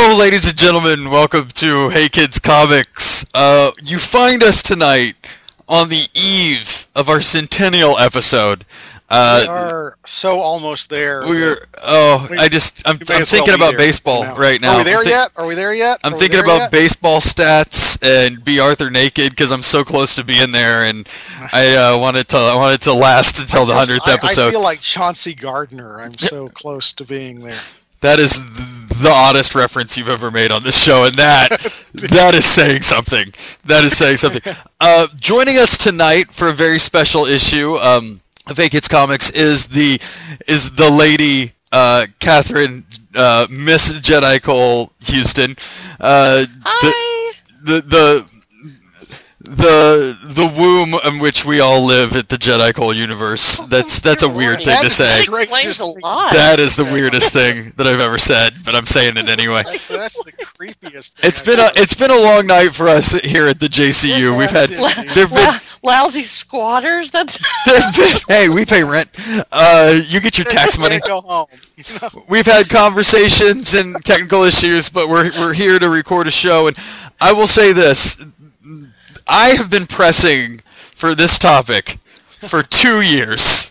Hello, ladies and gentlemen. Welcome to Hey Kids Comics. You find us tonight on the eve of our centennial episode. We are so almost there. I'm may as thinking well be about there baseball now. right now. Are we there yet? Are we there yet? I'm Are we thinking there about yet? baseball stats and B. Arthur Naked because I'm so close to being there, and I wanted to last until the 100th episode. I feel like Chauncey Gardner. I'm so close to being there. That is the oddest reference you've ever made on this show, and that is saying something. That is saying something. Joining us tonight for a very special issue of Hey Kids Comics is the lady Catherine Miss Jedi Cole Houston. Hi. The womb in which we all live at the Jedi Cole universe. That's a weird thing to say. That explains a lot. That is the weirdest thing that I've ever said, but I'm saying it anyway. That's the creepiest thing. It's been a long night for us here at the JCU. We've had lousy squatters. Hey, we pay rent. You get your tax money. Go home. We've had conversations and technical issues, but we're here to record a show, and I will say this. I have been pressing for this topic for 2 years.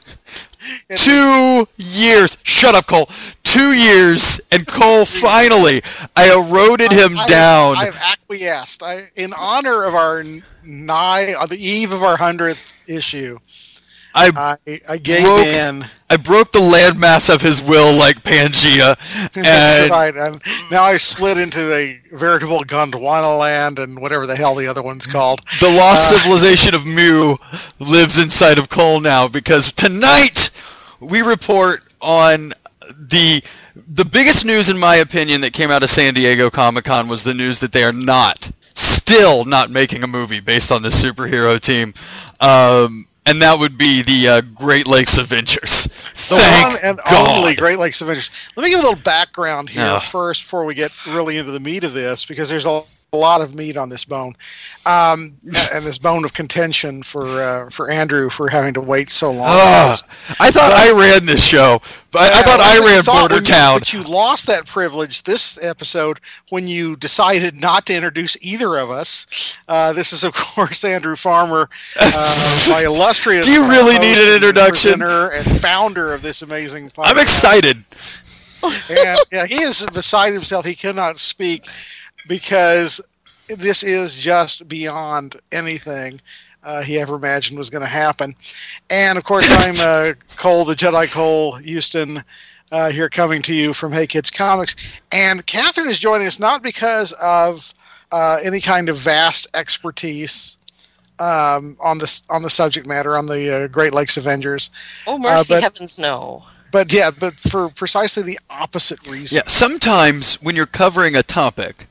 2 years. Shut up, Cole. 2 years, and Cole finally, I eroded him down. I've acquiesced. In honor of on the eve of our 100th issue, I gave in. I broke the landmass of his will like Pangea. That's right. And now I split into a veritable Gondwana land and whatever the hell the other one's called. The lost civilization of Mu lives inside of Cole now, because tonight we report on the biggest news, in my opinion, that came out of San Diego Comic-Con was the news that they are still not making a movie based on this superhero team. And that would be the Great Lakes Avengers. The one and only Great Lakes Avengers. Let me give a little background here first before we get really into the meat of this, because there's a lot of meat on this bone, and this bone of contention for Andrew for having to wait so long. I thought I ran this show, but I thought I ran Border Town. But you lost that privilege this episode when you decided not to introduce either of us. This is, of course, Andrew Farmer, my illustrious. Do you really need an introduction? And founder of this amazing podcast. I'm excited. And yeah, he is beside himself. He cannot speak, because this is just beyond anything he ever imagined was going to happen. And, of course, I'm Cole, the Jedi Cole Houston, here coming to you from Hey Kids Comics. And Catherine is joining us not because of any kind of vast expertise on the subject matter, on the Great Lakes Avengers. Oh, mercy heavens, no. But for precisely the opposite reason. Yeah, sometimes when you're covering a topic,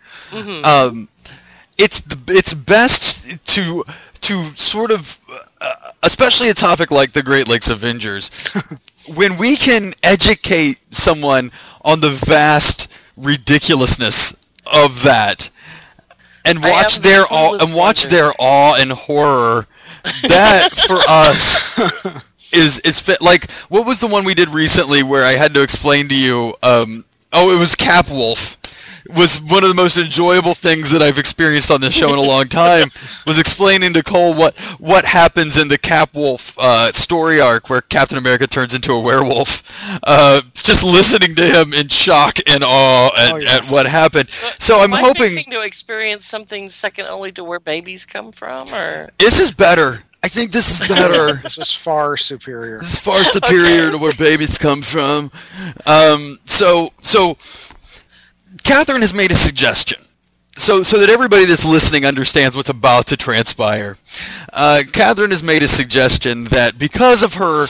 it's best to sort of, especially a topic like the Great Lakes Avengers, when we can educate someone on the vast ridiculousnit of that, and watch their awe and horror. That for us is fit. Like, what was the one we did recently where I had to explain to you? It was Capwolf. Was one of the most enjoyable things that I've experienced on this show in a long time. Was explaining to Cole what happens in the Capwolf story arc where Captain America turns into a werewolf. Just listening to him in shock and awe at what happened. So I'm hoping to experience something second only to where babies come from, or this is better. I think this is better. This is far superior. This is far superior to where babies come from. So Catherine has made a suggestion, so that everybody that's listening understands what's about to transpire. Catherine has made a suggestion that because of her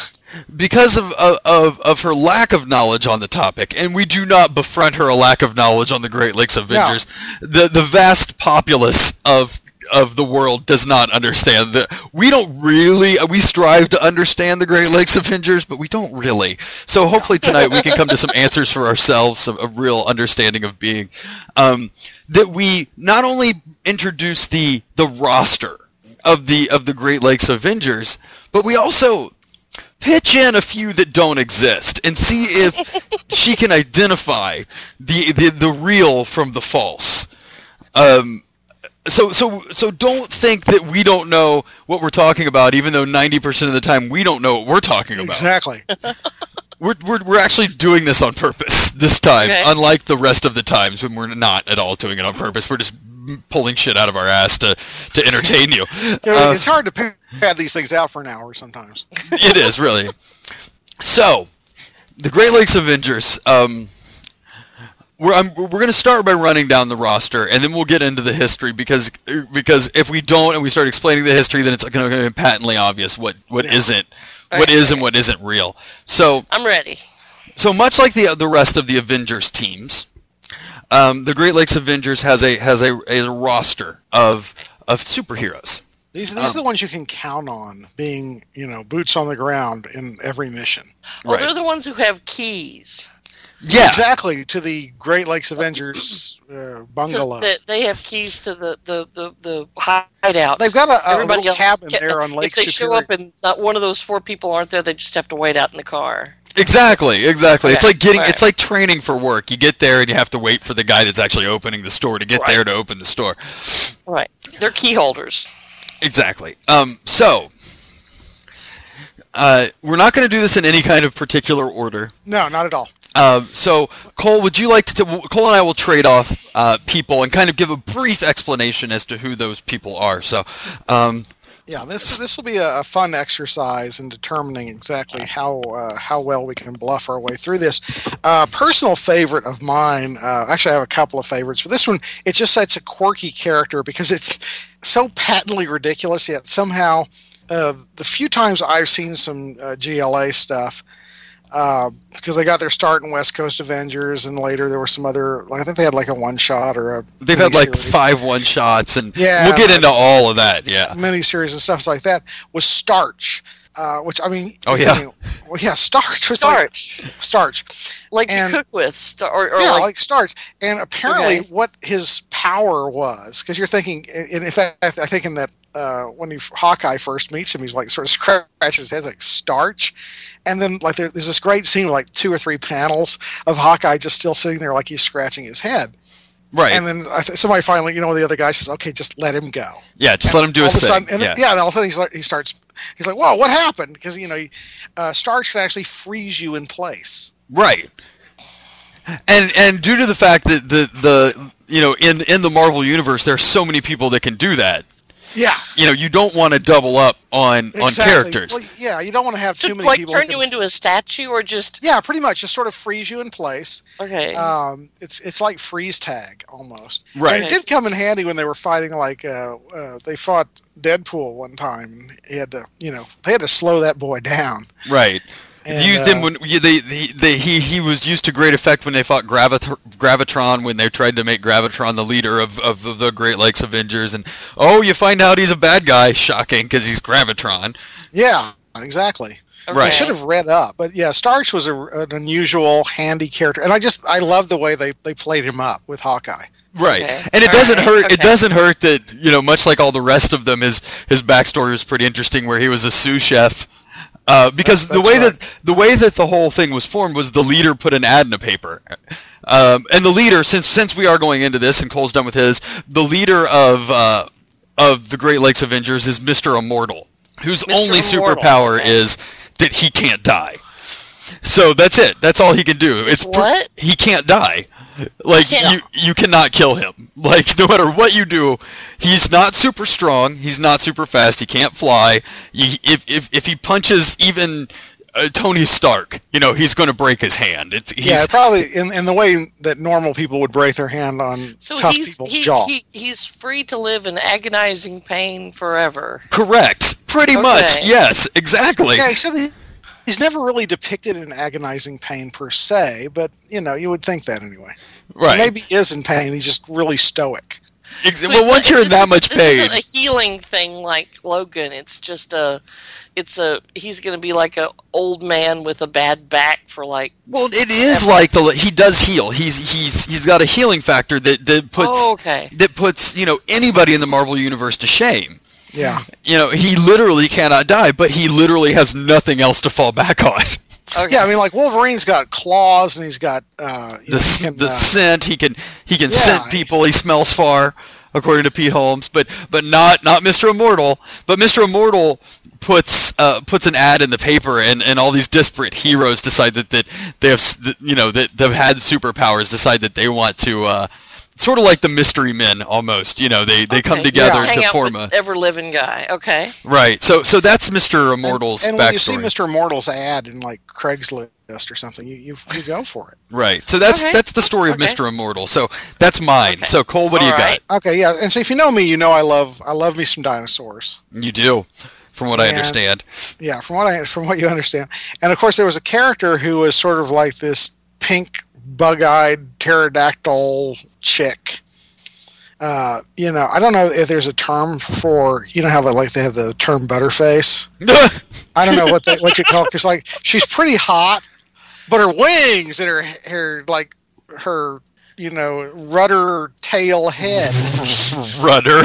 lack of knowledge on the topic, and we do not befriend her a lack of knowledge on the Great Lakes Avengers, the vast populace of the world does not understand that. We strive to understand the Great Lakes Avengers, but we don't really. So hopefully tonight we can come to some answers for ourselves, a real understanding of being. That we not only introduce the roster of the Great Lakes Avengers, but we also pitch in a few that don't exist and see if she can identify the real from the false. So don't think that we don't know what we're talking about, even though 90% of the time we don't know what we're talking about. Exactly. We're actually doing this on purpose this time, Okay. unlike the rest of the times when we're not at all doing it on purpose. We're just pulling shit out of our ass to entertain you. It's hard to pad these things out for an hour sometimes. It is, really. So, the Great Lakes Avengers, we're going to start by running down the roster, and then we'll get into the history, because if we don't and we start explaining the history, then it's going to be patently obvious what isn't and what isn't real. So I'm ready. So much like the rest of the Avengers teams, the Great Lakes Avengers has a roster of superheroes. These are the ones you can count on being, boots on the ground in every mission. Well, they're the ones who have keys. Yeah, Exactly, to the Great Lakes Avengers bungalow. So they have keys to the hideout. They've got a Everybody little else cabin there on Lake If they Superior. show up and not one of those 4 people aren't there, they just have to wait out in the car. Exactly. It's like Right. it's like training for work. You get there and you have to wait for the guy that's actually opening the store to get there to open the store. Right. They're key holders. Exactly. So we're not going to do this in any kind of particular order. No, not at all. So Cole, would you like to? Cole and I will trade off people and kind of give a brief explanation as to who those people are. So. Yeah, this will be a fun exercise in determining exactly how well we can bluff our way through this. Personal favorite of mine, actually I have a couple of favorites, but this one, it's just such a quirky character because it's so patently ridiculous, yet somehow the few times I've seen some GLA stuff, because they got their start in West Coast Avengers, and later there were some other, I think they had like a one-shot or a They've had like miniseries. 5 one-shots, and Yeah. we'll get into all of that. Yeah. Miniseries and stuff like that, was Starch, which I mean, Oh, yeah. well, yeah, Starch was Starch, Like And- you cook with, or yeah, like, like Starch. And apparently, Okay. what his power was, because you're thinking, and in fact, I think in that when Hawkeye first meets him, he's like sort of scratches his head like Starch, and then like there's this great scene, like 2 or 3 panels of Hawkeye just still sitting there like he's scratching his head. Right. And then somebody finally, the other guy says, "Okay, just let him go." Yeah, just let him do all his of a thing. sudden, and then all of a sudden he's like, "Whoa, what happened?" Because Starch can actually freeze you in place. Right. And due to the fact that in the Marvel universe there's so many people that can do that. Yeah, You don't want to double up on characters. Well, yeah, you don't want to have so too many like people. turn who you can- into a statue or just Yeah, pretty much, just sort of freeze you in place. okay. It's like freeze tag almost. Right. And it did come in handy when they were fighting. Like they fought Deadpool one time. He had to, they had to slow that boy down. Right. And, Used him when he was used to great effect when they fought Gravitron, when they tried to make Gravitron the leader of the Great Lakes Avengers, and you find out he's a bad guy. Shocking, because he's Gravitron. Yeah, exactly. Right. I should have read up, but yeah, Starch was an unusual, handy character, and I love the way they played him up with Hawkeye. Right, Okay. and it All doesn't right. hurt. It Okay. doesn't hurt that much like all the rest of them, his backstory was pretty interesting, where he was a sous chef. Because That's the way that the whole thing was formed was the leader put an ad in a paper, and the leader, since we are going into this and Cole's done with his, the leader of the Great Lakes Avengers is Mr. Immortal, whose Mr. only Immortal, superpower okay. is that he can't die. So that's it. That's all he can do. What? He can't die. Like Can't. you cannot kill him. Like no matter what you do, he's not super strong. He's not super fast. He can't fly. If he punches even Tony Stark, he's going to break his hand. Yeah, probably in the way that normal people would break their hand on So tough he's people's jaw. he's free to live in agonizing pain forever. correct. Pretty much. Okay. Yes. Exactly. Yeah, except he's never really depicted in agonizing pain per se, but you would think that anyway. Right. Maybe he is in pain. He's just really stoic. So well, it's once not- you're in this that isn't- much this pain, isn't a healing thing like Logan. It's just he's going to be like a old man with a bad back for like. well, it is like he does heal. He's got a healing factor that puts Oh, okay. that puts anybody in the Marvel universe to shame. Yeah. You know, he literally cannot die, but he literally has nothing else to fall back on. Okay. Yeah, I mean, like Wolverine's got claws and he's got The scent, he can Yeah. scent people. He smells far, according to Pete Holmes, but not Mr. Immortal. But Mr. Immortal puts an ad in the paper, and all these disparate heroes decide that they have that they've had superpowers, decide that they want to. Sort of like the Mystery Men, almost. You know, they come together Hang to out form with a ever-living guy. Okay. right. So that's Mr. Immortal's and when you see backstory. Mr. Immortal's ad in like Craigslist or something, you go for it. Right. So that's Okay. that's the story of Okay. Mr. Immortal. So that's mine. Okay. So Cole, what do you All right. Okay, yeah. And so if you know me, you know I love me some dinosaurs. got? You do, from what I And- understand. Yeah, from what you understand. And of course, there was a character who was sort of like this pink, bug-eyed pterodactyl chick. You know, I don't know if there's a term for, you know how they have the term butterface. I don't know what you call it, because like she's pretty hot, but her wings and her like her rudder tail head. Rudder.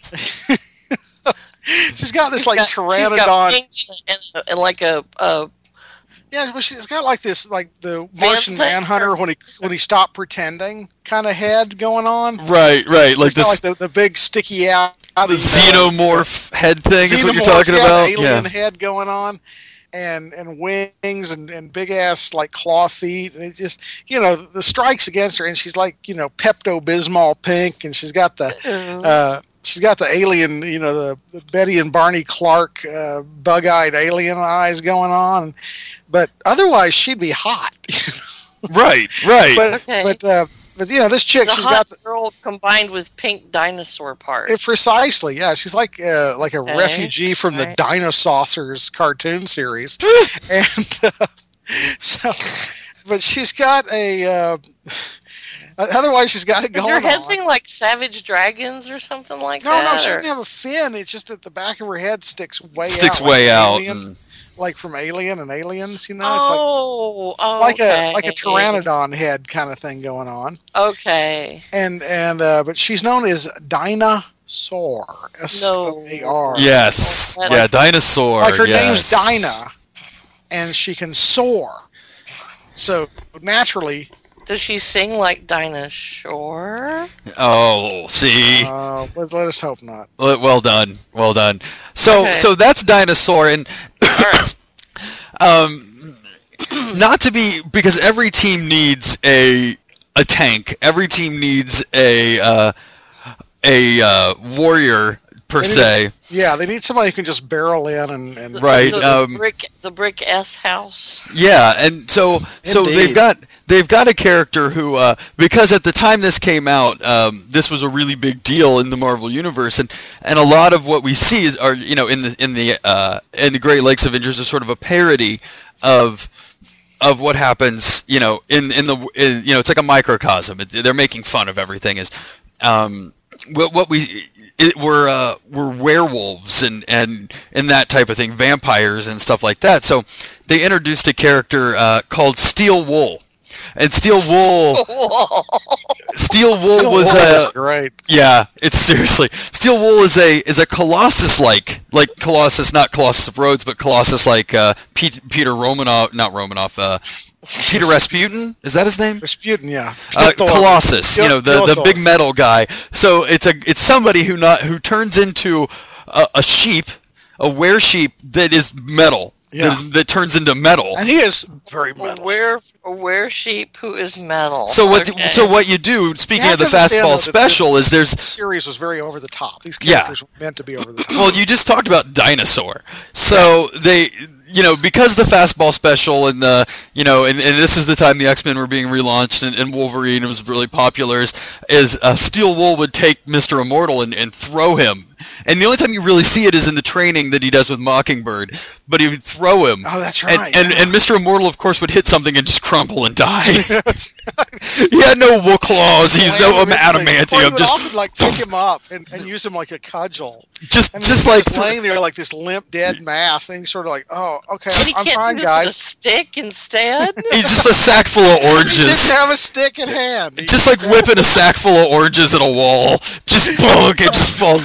She's got this like She's got pteranodon. wings and like a Yeah, well, she's got like this, like the Martian Vampire. Manhunter when he stopped pretending kind of head going on. Right. Like She's got this. like the big sticky out. The xenomorph head thing is what you're Xenomorph, talking about. Alien head going on, and wings and big ass like claw feet, and it just the strikes against her, and she's like Pepto Bismol pink, and she's got the alien the Betty and Barney Clark bug-eyed alien eyes going on, but otherwise she'd be hot. Right. but Okay. but this chick, the she's hot got the, girl combined with pink dinosaur parts. precisely, yeah. She's like a Okay. refugee from the Right. Dinosaurs cartoon series, and so, but she's got a. Otherwise, she's got it Is going her head on. thing like Savage Dragons or something like No, that? she or- doesn't have a fin. It's just that the back of her head sticks way way out. Alien, like from Alien and Aliens. It's Oh, like okay. like a pteranodon head kind of thing going on. Okay. And but she's known as Dinosaur. S-O-A-R. Yes. Like- Yeah. Dinosaur. Like her yes. name's Dinah, and she can soar. So naturally, Does she sing like Dinah Shore? Oh, see. let us hope not. Well done. So Okay. so that's Dinosaur, and All right. not to be, because every team needs a tank. Every team needs a warrior per They need- se. Yeah, they need somebody who can just barrel in and Right, The brick S house. Yeah, and so Indeed. they've got a character who because at the time this came out, this was a really big deal in the Marvel universe, and a lot of what we see is in the Great Lakes Avengers is sort of a parody of what happens it's like a microcosm. They're making fun of everything. We're werewolves and that type of thing, vampires and stuff like that. So they introduced a character called Steel Wool, and Steel Wool was That's great. yeah, it's seriously, Steel Wool is a Colossus like Colossus, not Colossus of Rhodes, but Colossus like Peter Rasputin, is that his name? Rasputin, yeah. Colossus, the Skeletor. big metal guy. So it's somebody who turns into a sheep, a were-sheep that is metal. Yeah. That turns into metal. And he is very metal. A were sheep who is metal. So what Okay. what you do, speaking You of the have to understand, fastball though, that special, is there's The series was very over the top. These Yeah. characters were meant to be over the top. well, you just talked about Dinosaur. So they, because the fastball special and the, and this is the time the X-Men were being relaunched and Wolverine was really popular, is Steel Wool would take Mr. Immortal and throw him. And the only time you really see it is in the training that he does with Mockingbird. But he would throw him. Oh, that's And, right. and, yeah. and Mr. Immortal, of course, would hit something and just crumple and die. That's right. He had no wool claws. He's no Slam him into the- Or he adamantium. would Just often like pick him up and use him like a cudgel. just And just he like was laying there like this limp dead mass. And he's sort of like, oh, okay, And he I'm can't fine, do this with a guys. stick instead. he's just a sack full of He oranges. didn't have a stick in hand. He Just like whipping a sack full of oranges at a wall. Just bonk, it just falls down.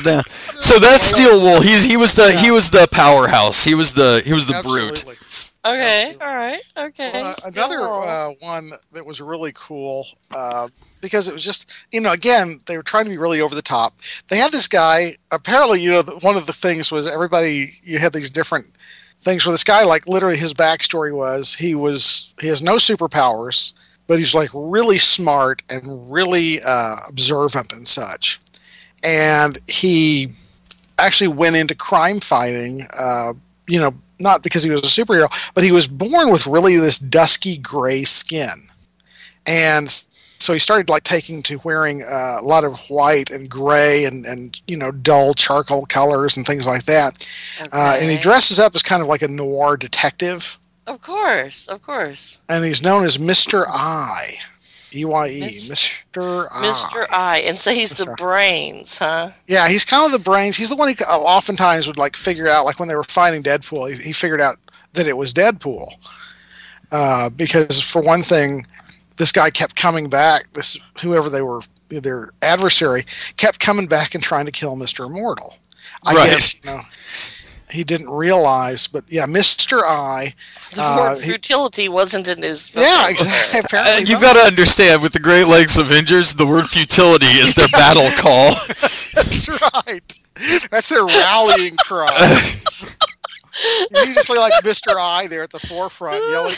So that's Steel Wool. He was the powerhouse. He was the brute. Absolutely. Okay, Absolutely. all right, okay. Another Cool. one that was really cool because it was just, again, they were trying to be really over the top. They had this guy, apparently, one of the things was you had these different things where this guy, like literally his backstory was he has no superpowers, but he's like really smart and really observant and such. And he actually went into crime fighting, not because he was a superhero, but he was born with really this dusky gray skin. And so he started like taking to wearing a lot of white and gray and dull charcoal colors and things like that. And he Okay. dresses up as kind of like a noir detective. Of course, of course. And he's known as Mr. I. EYE. Mr. I. Mr. I. And so he's the Mr. brains, huh? Yeah, he's kind of the brains. He's the one who oftentimes would like figure out, like when they were fighting Deadpool, he figured out that it was Deadpool. Because for one thing, this guy kept coming back. Whoever they were, their adversary, kept coming back and trying to kill Mr. Immortal. I Right. guess he didn't realize, but yeah, Mr. I. The word he- futility wasn't in his. Yeah, vocabulary. exactly. Apparently You've not. got to understand, with the Great Lakes Avengers, the word futility is their battle call. That's right. That's their rallying cry. You just like Mr. I there at the forefront yelling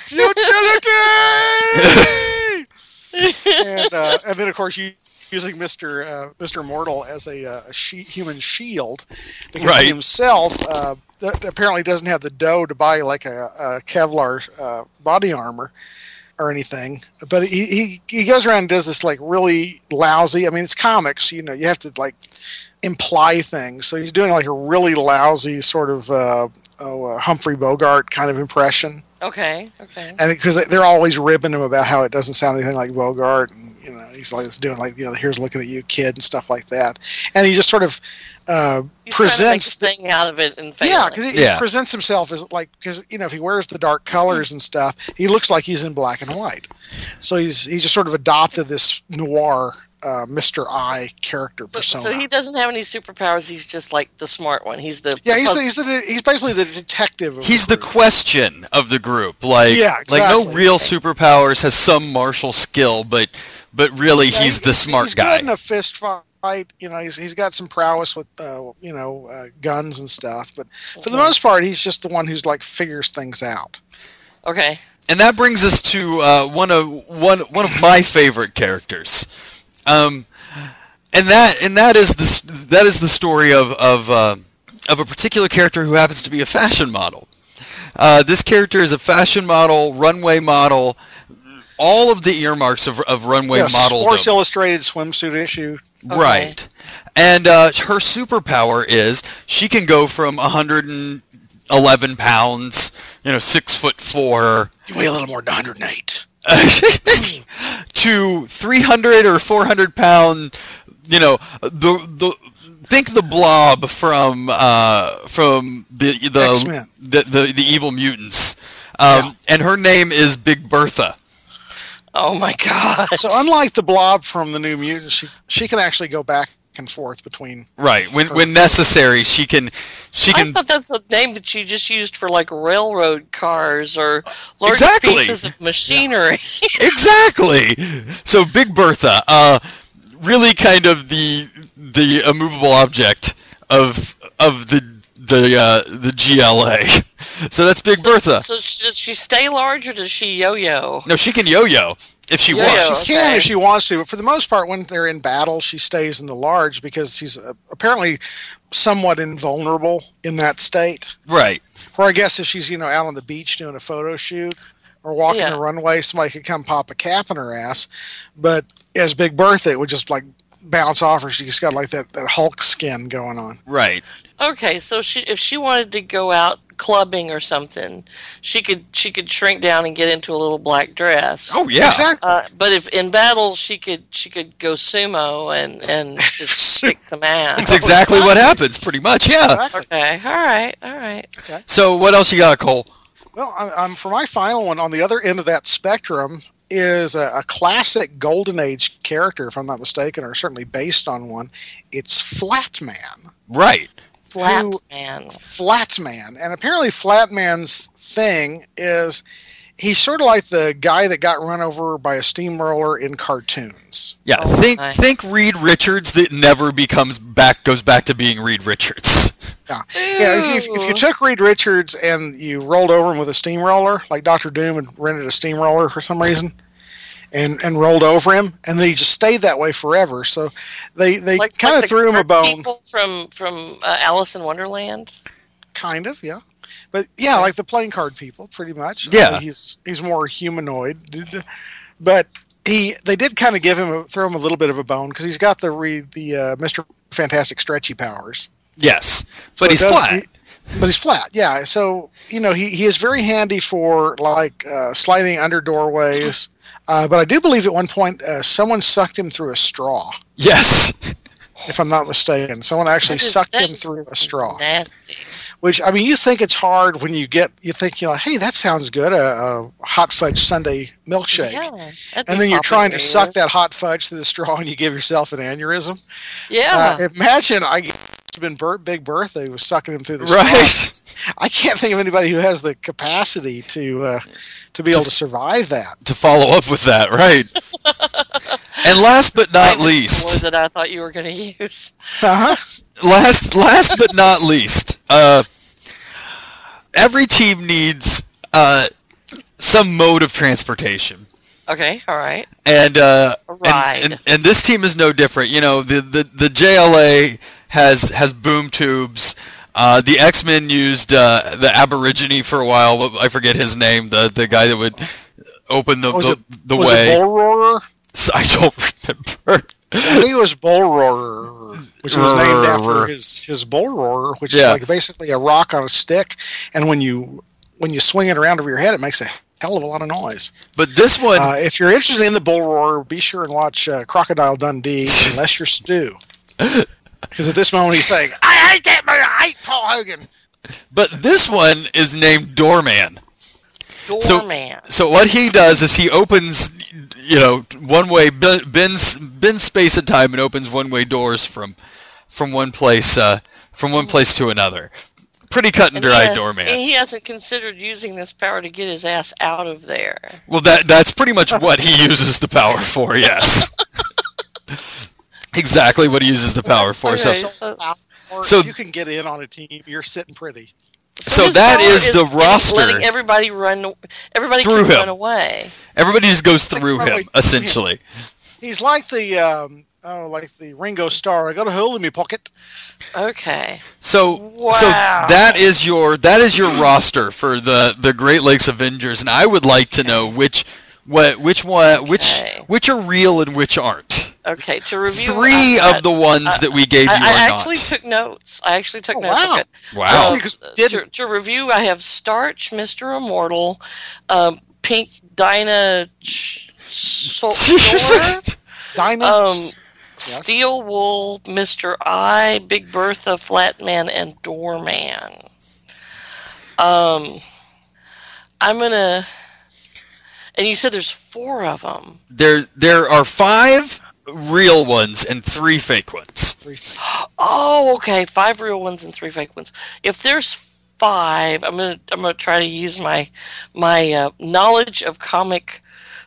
futility, and then of course using Mr. Mortal as a human shield because Right. he himself apparently doesn't have the dough to buy like a Kevlar body armor or anything, but he goes around and does this like really lousy. I mean, it's comics, you have to like imply things. So he's doing like a really lousy sort of Humphrey Bogart kind of impression, Okay. and because they're always ribbing him about how it doesn't sound anything like Bogart, and he's like doing like here's looking at you, kid, and stuff like that, and he just sort of He's presents trying to make a thing out of it and fail. yeah, because he Yeah. presents himself as like because if he wears the dark colors and stuff, he looks like he's in black and white. So he just sort of adopted this noir Mr. I character persona. So he doesn't have any superpowers. He's just like the smart one. He's the yeah, the he's basically the detective. Of He's the group. question of the group. Like, Yeah, like no exactly. real superpowers, has some martial skill, but really Yeah, he's the smart he's guy. good in a fist fight. He's got some prowess with guns and stuff, but for the most part, he's just the one who's like figures things out. Okay. And that brings us to one of my favorite characters, and that is the story of a particular character who happens to be a fashion model. This character is a fashion model, runway model, all of the earmarks of runway Yeah, model. Sports Illustrated swimsuit issue. Right. And her superpower is she can go from 111 pounds, 6'4", You weigh a little more than 108. to 300 or 400 pound, the think the Blob from the X-Men. the evil mutants, Yeah. and her name is Big Bertha. Oh my god. So unlike the Blob from the New Mutants, she can actually go back and forth between. Right. When necessary, she can. I thought that's the name that you just used for like railroad cars or large Exactly. pieces of machinery. Exactly. So Big Bertha, really kind of the immovable object of the GLA. So that's Big Bertha. So does she stay large or does she yo-yo? No, she can yo-yo if she Yo-yo. wants. She can Okay. if she wants to, but for the most part, when they're in battle, she stays in the large because she's apparently somewhat invulnerable in that state. Right. Or I guess if she's out on the beach doing a photo shoot or walking Yeah. the runway, somebody could come pop a cap in her ass. But as Big Bertha, it would just like bounce off her. She's got like that Hulk skin going on. Right. Okay, so if she wanted to go out clubbing or something, she could shrink down and get into a little black dress. Oh yeah. Exactly. But if in battle she could go sumo and just kick some ass. That's exactly what happens, pretty much. Yeah. Exactly. Okay, all right. So what else you got, Cole? Well, I'm for my final one on the other end of that spectrum is a classic Golden Age character, if I'm not mistaken, or certainly based on one. It's Flatman. Right. Flatman. Flatman. And apparently Flatman's thing is he's sort of like the guy that got run over by a steamroller in cartoons. Yeah, Oh, think Reed Richards that never goes back to being Reed Richards. Yeah, if you took Reed Richards and you rolled over him with a steamroller, like Doctor Doom and rented a steamroller for some reason, and rolled over him, and then he just stayed that way forever. So they kind of threw him a bone. People from Alice in Wonderland. Kind of, yeah. But yeah, like the playing card people, pretty much. Yeah. He's more humanoid, but they did kind of throw him a little bit of a bone because he's got the Mr. Fantastic stretchy powers. Yes, So but he's flat. But he's flat, yeah. So he is very handy for like sliding under doorways. But I do believe at one point someone sucked him through a straw. Yes. If I'm not mistaken, someone actually sucked him through a straw. Nasty. Which, I mean, you think it's hard when you think, hey, that sounds good, a hot fudge sundae milkshake. Yeah, And then you're trying to suck that hot fudge through the straw and you give yourself an aneurysm. Yeah. Imagine it's been Big Bertha who was sucking him through the straw. Right. I can't think of anybody who has the capacity to be able to survive that. To follow up with that, right? And last but not least, the word that I thought you were going to use. Uh-huh. last but not least, every team needs some mode of transportation. Okay, all right. And ride. And this team is no different. The JLA has boom tubes. The X-Men used the Aborigine for a while. I forget his name. The guy that would open the Was way. it Bull Roarer? I don't remember. I think it was Bull Roarer, which was named after his Bull Roarer, which is like basically a rock on a stick, and when you swing it around over your head, it makes a hell of a lot of noise. But this one, if you're interested in the Bull Roarer, be sure and watch Crocodile Dundee, unless you're Stu, because at this moment he's saying, "I hate that man, I hate Paul Hogan." But this one is named Doorman. Doorman. So what he does is he opens, one way, bends space and time, and opens one-way doors from one place to another. Pretty cut and dry doorman. And he hasn't considered using this power to get his ass out of there. Well, that's pretty much what he uses the power for. Yes. Exactly what he uses the power for. Okay, So if you can get in on a team, you're sitting pretty. So his that power is the roster. Letting everybody run. Everybody Through can him. run away. Everybody just goes through him, essentially. He's like the Ringo Starr. I got a hole in my pocket. Okay. So that is your roster for the Great Lakes Avengers, and I would like to know which are real and which aren't. Okay, to review Three of the ones that we gave you are not. I actually took notes. Wow. Okay. Wow. Didn't. To review, I have Starch, Mr. Immortal, Pink Dinah Dinah. Steel Wool, Mr. I, Big Bertha, Flatman, and Doorman. I'm gonna. And you said there's 4 of them. There are 5 real ones and 3 fake ones. Oh, okay. 5 real ones and 3 fake ones. If there's 5, I'm gonna try to use my knowledge of comic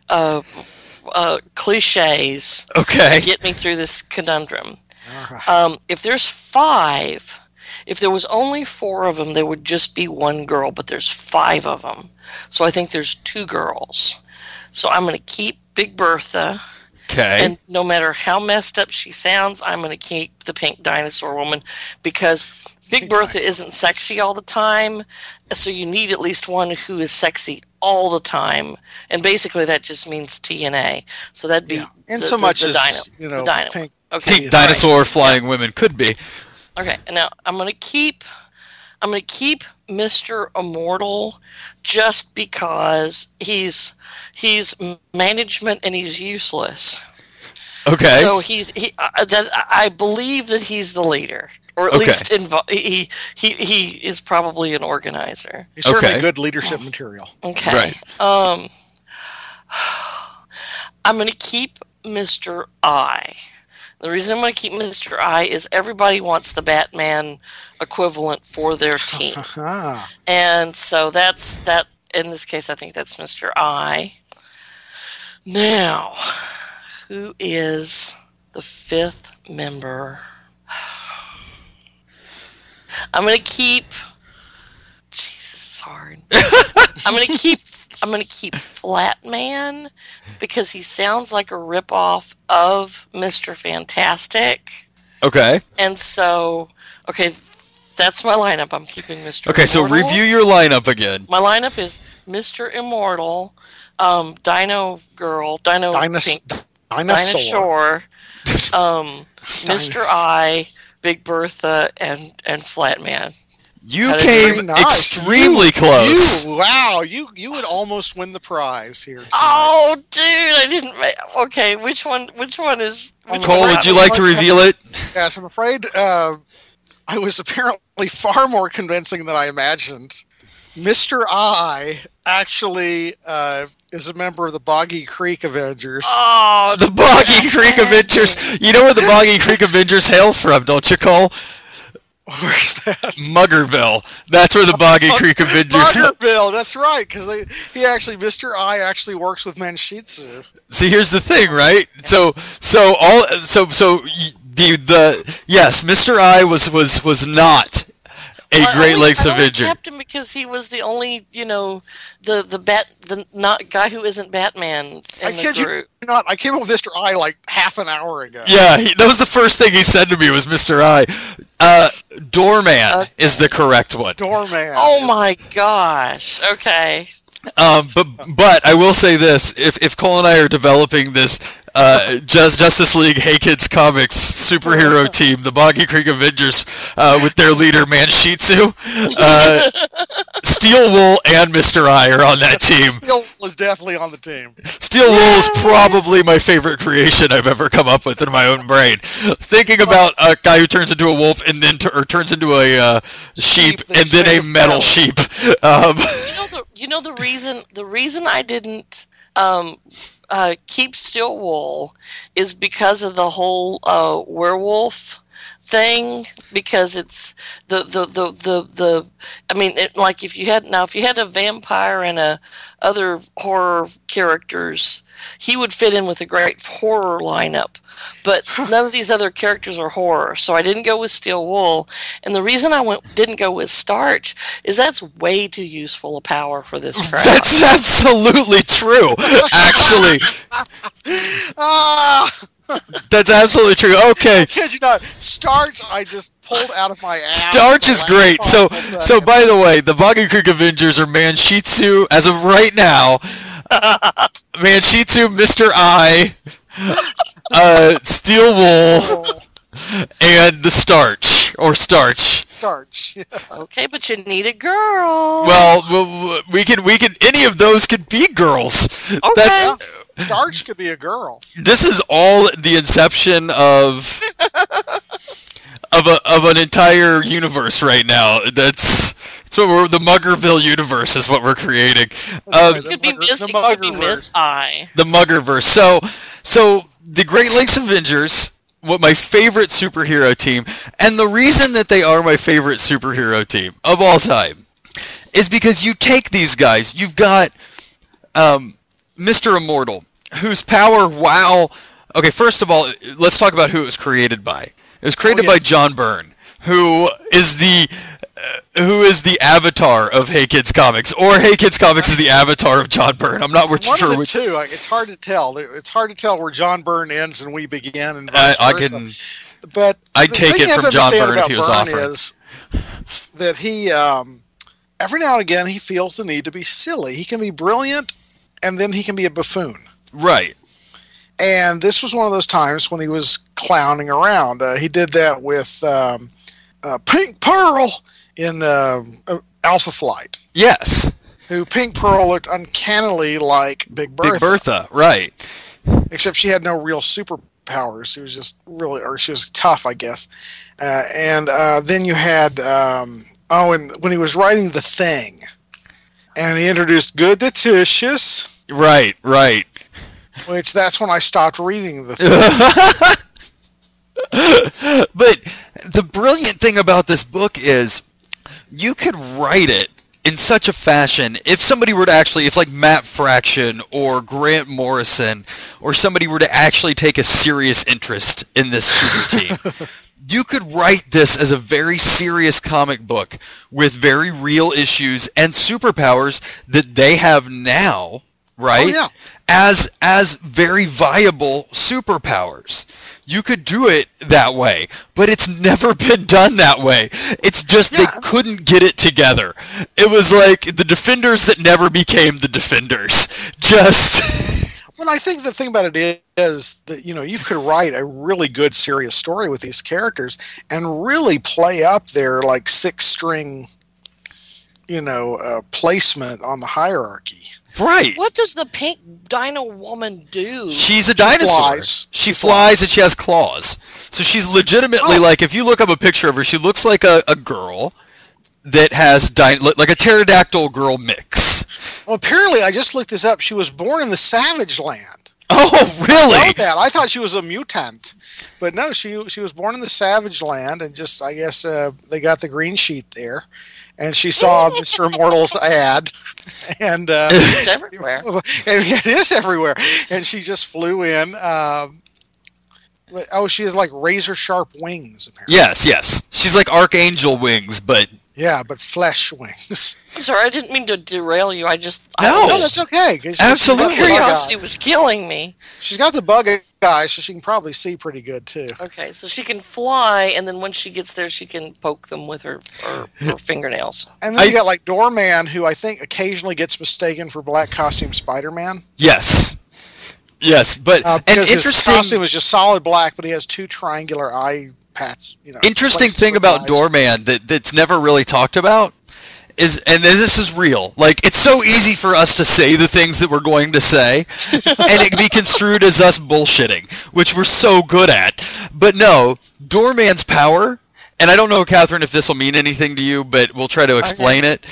cliches Okay. to get me through this conundrum. If there's 5, if there was only 4 of them, there would just be 1 girl, but there's 5 of them. So I think there's 2 girls. So I'm going to keep Big Bertha. Okay. And no matter how messed up she sounds, I'm going to keep the Pink Dinosaur Woman because Big Bertha isn't sexy all the time. So you need at least one who is sexy all the time. And basically that just means TNA. So that'd be and the, so the, much the as Dino. The Dino. Pink. Okay. Pink dinosaur flying women could be. Okay, and now I'm gonna keep Mr. Immortal just because he's management and he's useless. Okay. So I believe that he's the leader, or at least he is probably an organizer. He's certainly good leadership material. Okay. Right. I'm going to keep Mr. I. The reason I'm going to keep Mr. I is everybody wants the Batman equivalent for their team. And so that's that. In this case, I think that's Mr. I. Now, who is the fifth member? I'm going to keep... Jesus, this is hard. I'm going to keep Flatman because he sounds like a ripoff of Mr. Fantastic. Okay. And so, okay, that's my lineup. I'm keeping Mr. Okay, so Immortal. review your lineup again. My lineup is Mr. Immortal, Dino Girl, Dinosaur, Mr. I, Big Bertha, and Flatman. You That is came very nice. extremely close. You would almost win the prize here. tonight. Oh, dude, I didn't. Okay, which one is? Cole, would you like to reveal it? Yes, I'm afraid I was apparently far more convincing than I imagined. Mr. I actually is a member of the Boggy Creek Avengers. Oh, The Boggy Creek Avengers. You know where the Boggy Creek Avengers hail from, don't you, Cole? Where's that? Muggerville. That's where the Boggy Creek Avengers hail. Muggerville, that's right, because Mr. I actually works with Manshitsu. See, here's the thing, right? Yes, Mr. I was not a Great Lakes I only Avenger. kept him because he was the only, the not guy who isn't Batman in I the kid you group. not, I came up with Mr. I like half an hour ago. Yeah, that was the first thing he said to me was Mr. I. Doorman is the correct one. Doorman. Oh my gosh. Okay. But I will say this: if Cole and I are developing this Justice League Hey Kids Comics superhero team, the Boggy Creek Avengers, with their leader Manshitsu, Steel Wool and Mr. I are on that team. Steel was definitely on the team. Steel Wool is probably my favorite creation I've ever come up with in my own brain. Thinking about a guy who turns into a wolf and then turns into a sheep and then a metal sheep. The reason I didn't keep Steel Wool is because of the whole werewolf thing, because it's if you had a vampire and other horror characters, he would fit in with a great horror lineup. But none of these other characters are horror, so I didn't go with Steel Wool. And the reason I didn't go with Starch is that's way too useful a power for this crowd. That's absolutely true. Actually, that's absolutely true. Okay. I kid you not. Starch, I just pulled out of my ass. Starch is great. So by the way, the Boggy Creek Avengers are Manshitsu as of right now. Manshitsu, Mr. I, Steel Wool, and the Starch or Starch. Starch. Yes. Okay, but you need a girl. Well, we can. Any of those could be girls. Okay. Starch could be a girl. This is all the inception of an entire universe right now. That's what the Muggerville universe is what we're creating. It could be Miss I. The Muggerverse. So the Great Lakes Avengers, what my favorite superhero team, and the reason that they are my favorite superhero team of all time is because you take these guys. You've got Mr. Immortal, whose power, okay, first of all, let's talk about who it was created by. It was created by John Byrne, who is the avatar of Hey Kids Comics, or Hey Kids Comics is the avatar of John Byrne. I'm not sure which. Two. It's hard to tell. It's hard to tell where John Byrne ends and we begin. And vice versa. But I'd take it from John Byrne if he was offering. Is that he every now and again he feels the need to be silly. He can be brilliant, and then he can be a buffoon. Right. And this was one of those times when he was clowning around. He did that with Pink Pearl in Alpha Flight. Yes. Who Pink Pearl looked uncannily like Big Bertha. Big Bertha, right. Except she had no real superpowers. She was just she was tough, I guess. And then you had, and when he was writing The Thing, and he introduced Good Detitious. Right. Which that's when I stopped reading the thing. But the brilliant thing about this book is you could write it in such a fashion, if somebody were to actually, if like Matt Fraction or Grant Morrison or somebody were to actually take a serious interest in this super team, you could write this as a very serious comic book with very real issues and superpowers that they have now, right? Oh, yeah. As very viable superpowers. You could do it that way, but it's never been done that way. It's just they couldn't get it together. It was like the Defenders that never became the Defenders. Just... Well, I think the thing about it is that, you could write a really good serious story with these characters and really play up their, like, six-string, placement on the hierarchy. Right. What does the pink dino woman do? She's a dinosaur. Flies. She flies and she has claws. So she's legitimately like, if you look up a picture of her, she looks like a girl that has like a pterodactyl girl mix. Well, apparently, I just looked this up. She was born in the Savage Land. Oh, really? I know that. I thought she was a mutant, but no, she was born in the Savage Land, and just I guess they got the green sheet there. And she saw Mr. Immortal's ad, and it's everywhere. And it is everywhere. And she just flew in. She has like razor sharp wings. Apparently. Yes. She's like Archangel wings, but but flesh wings. I'm sorry, I didn't mean to derail you. No, that's okay. Absolutely. Curiosity was killing me. She's got the bug eye, so she can probably see pretty good too. Okay, so she can fly, and then when she gets there, she can poke them with her fingernails. And then you got like Doorman, who I think occasionally gets mistaken for black costume Spider-Man. Yes, but because his costume is just solid black, but he has two triangular eye patch. Interesting thing about Doorman that's never really talked about is, and this is real, like it's so easy for us to say the things that we're going to say, and it can be construed as us bullshitting, which we're so good at. But no, Doorman's power, and I don't know, Catherine, if this will mean anything to you, but we'll try to explain it.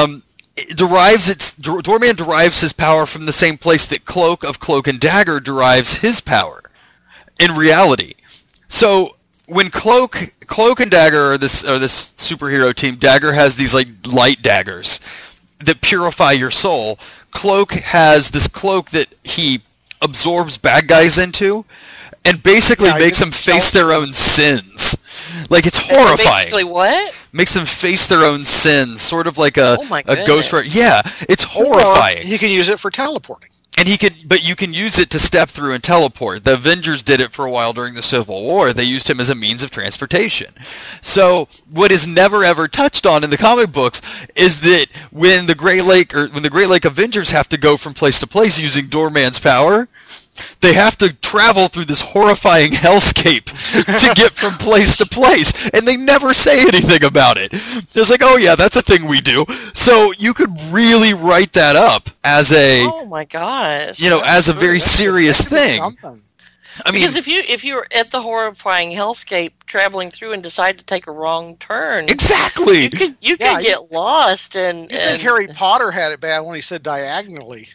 Doorman derives his power from the same place that Cloak of Cloak and Dagger derives his power in reality. So when Cloak and Dagger are this superhero team, Dagger has these like light daggers that purify your soul. Cloak has this cloak that he absorbs bad guys into and basically makes them face their own sins. Like, it's horrifying. Basically what? Makes them face their own sins, sort of like a Ghost Rider. Yeah, it's horrifying. Or he can use it for teleporting. And but you can use it to step through and teleport. The Avengers did it for a while during the Civil War. They used him as a means of transportation. So what is never ever touched on in the comic books is that when the Great Lake Avengers have to go from place to place using Doorman's power, they have to travel through this horrifying hellscape to get from place to place, and they never say anything about it. It's like, oh yeah, that's a thing we do. So you could really write that up as oh my gosh, as a very serious thing. I mean, because if you're at the horrifying hellscape traveling through and decide to take a wrong turn, exactly, you could get lost. And I think Harry Potter had it bad when he said diagonally.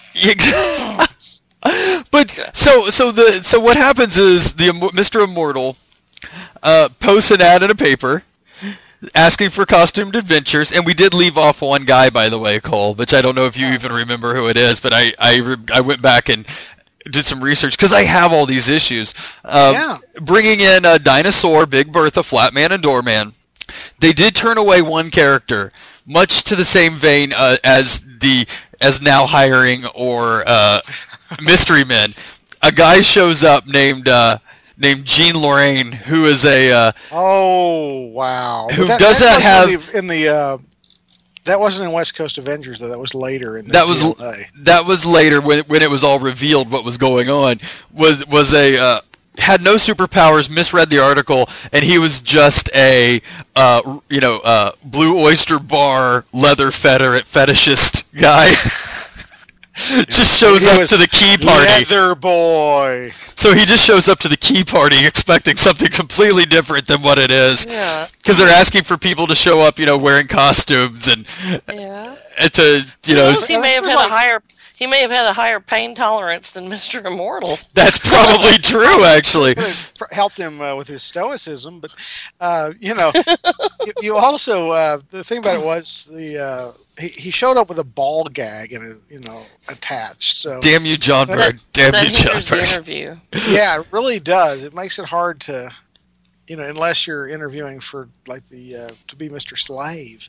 But so what happens is the Mr. Immortal posts an ad in a paper asking for costumed adventures, and we did leave off one guy, by the way, Cole, which I don't know if you even remember who it is, but I went back and did some research because I have all these issues. Bringing in Dinosaur, Big Bertha, Flatman, and Doorman. They did turn away one character, much to the same vein as now hiring or Mystery Men. A guy shows up named Jean Lorraine, who is a oh wow, who doesn't have in the that wasn't in West Coast Avengers though. That was later in the that was later when it was all revealed what was going on. Was a had no superpowers, misread the article, and he was just a Blue Oyster Bar leather fetishist guy. Just shows up to the key party. Leather boy. So he just shows up to the key party expecting something completely different than what it is. Yeah. Because they're asking for people to show up, wearing costumes and to he may have had He may have had a higher pain tolerance than Mr. Immortal. That's probably true, actually. Could have helped him with his stoicism, but you also the thing about it was he showed up with a ball gag and attached. So Damn you, John Byrne. Damn That you, John hinders the Byrne. interview. yeah, it really does. It makes it hard to unless you're interviewing for like to be Mr. Slave.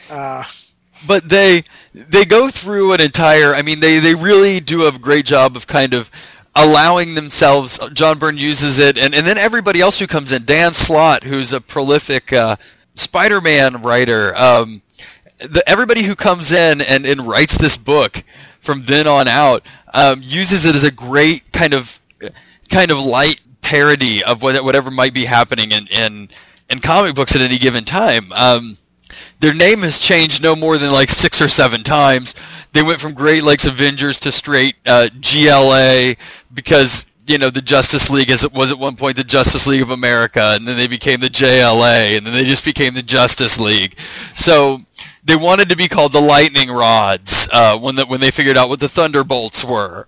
But they go through an entire. I mean, they really do a great job of kind of allowing themselves. John Byrne uses it, and then everybody else who comes in. Dan Slott, who's a prolific Spider-Man writer. Everybody who comes in and writes this book from then on out uses it as a great kind of light parody of whatever might be happening in comic books at any given time. Their name has changed no more than like 6 or 7 times. They went from Great Lakes Avengers to straight GLA because the Justice League was at one point the Justice League of America, and then they became the JLA, and then they just became the Justice League. So they wanted to be called the Lightning Rods when they figured out what the Thunderbolts were.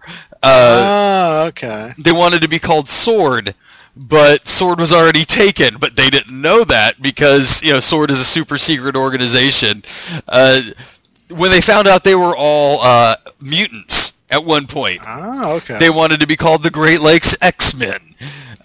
Okay. They wanted to be called Sword, but Sword was already taken, but they didn't know that because, Sword is a super secret organization. When they found out they were all mutants at one point, okay. they wanted to be called the Great Lakes X-Men.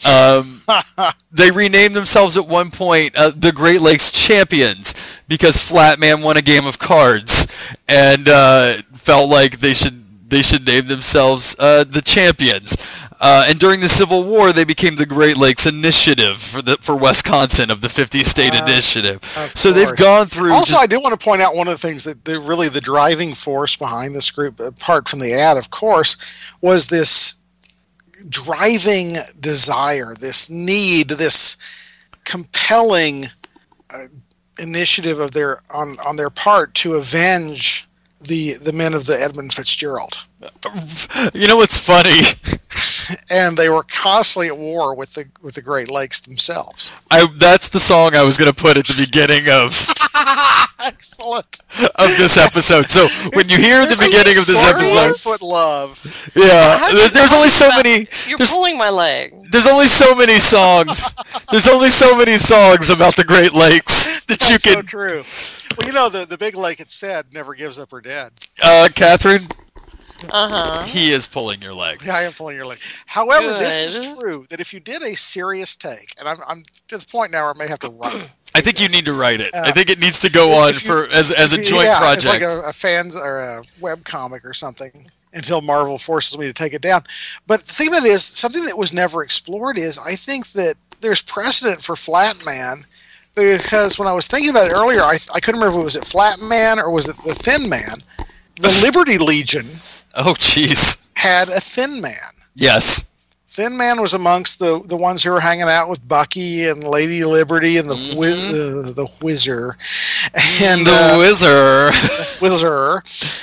They renamed themselves at one point the Great Lakes Champions because Flatman won a game of cards and felt like they should name themselves the Champions. And during the Civil War, they became the Great Lakes Initiative for Wisconsin of the 50-state initiative. So they've gone through. Also, I do want to point out one of the things that really the driving force behind this group, apart from the ad, of course, was this driving desire, this need, this compelling initiative of on their part to avenge the men of the Edmund Fitzgerald. You know what's funny? And they were constantly at war with the Great Lakes themselves. That's the song I was going to put at the beginning of Excellent. of this episode. So when you hear the beginning of this episode, Foot love. yeah, there's only so many. You're pulling my leg. There's only so many songs. There's only so many songs about the Great Lakes that you That's so can. true. Well, the big lake, it said, never gives up her dead. Catherine, Uh-huh. he is pulling your leg. Yeah, I am pulling your leg. However, this is Good. true that if you did a serious take, and I'm to the point now where I may have to write. I think you need to write it. I think it needs to go on as a joint project. It's like a fans or a web comic or something until Marvel forces me to take it down. But the thing about it is, something that was never explored is I think that there's precedent for Flatman because when I was thinking about it earlier, I couldn't remember if it was Flatman or was it the Thin Man. The Liberty Legion Oh, jeez. had a Thin Man. Yes. Thin Man was amongst the ones who were hanging out with Bucky and Lady Liberty and the Whizzer. And The Wizard. Whizzer.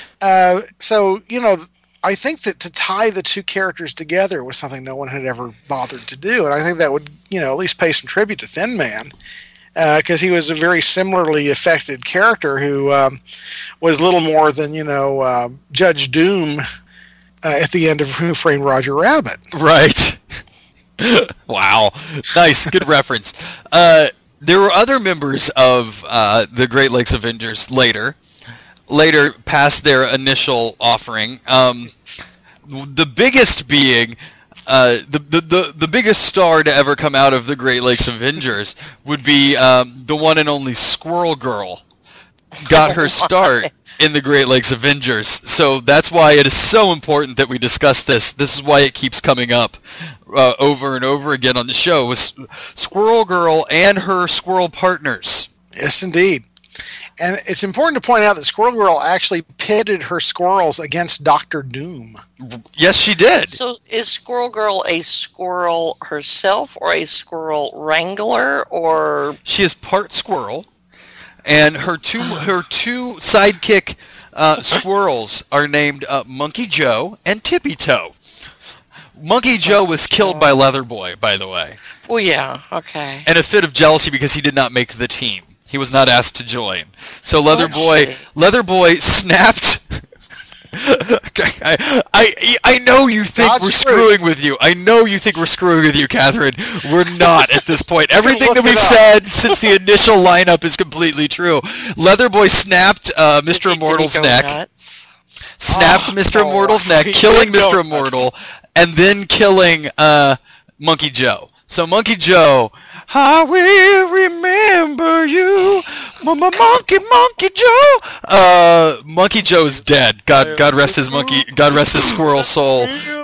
So, I think that to tie the two characters together was something no one had ever bothered to do. And I think that would, at least pay some tribute to Thin Man. Because he was a very similarly affected character who was little more than, Judge Doom at the end of Who Framed Roger Rabbit. Right. Wow. Nice. Good reference. There were other members of the Great Lakes Avengers later past their initial offering. The biggest being the biggest star to ever come out of the Great Lakes Avengers would be the one and only Squirrel Girl. Got her start in the Great Lakes Avengers. So that's why it is so important that we discuss this. This is why it keeps coming up over and over again on the show, was Squirrel Girl and her squirrel partners. Yes, indeed. And it's important to point out that Squirrel Girl actually pitted her squirrels against Doctor Doom. Yes, she did. So is Squirrel Girl a squirrel herself or a squirrel wrangler or She is part squirrel, and her two sidekick squirrels are named Monkey Joe and Tippy Toe. Monkey Joe was killed by Leatherboy, by the way. Well, yeah, okay. And a fit of jealousy because he did not make the team. He was not asked to join. So Leatherboy snapped I know you think God's we're truth. screwing with you. I know you think we're screwing with you, Catherine. We're not at this point. Everything look that we've it up. said since the initial lineup is completely true. Leatherboy snapped Mr. Did he Immortal's go neck. nuts? Snapped Mr. no. Immortal's neck, He killing did go Mr. nuts. Immortal, and then killing Monkey Joe. So Monkey Joe, I will remember you, Monkey Joe. Monkey Joe is dead. God rest his squirrel soul.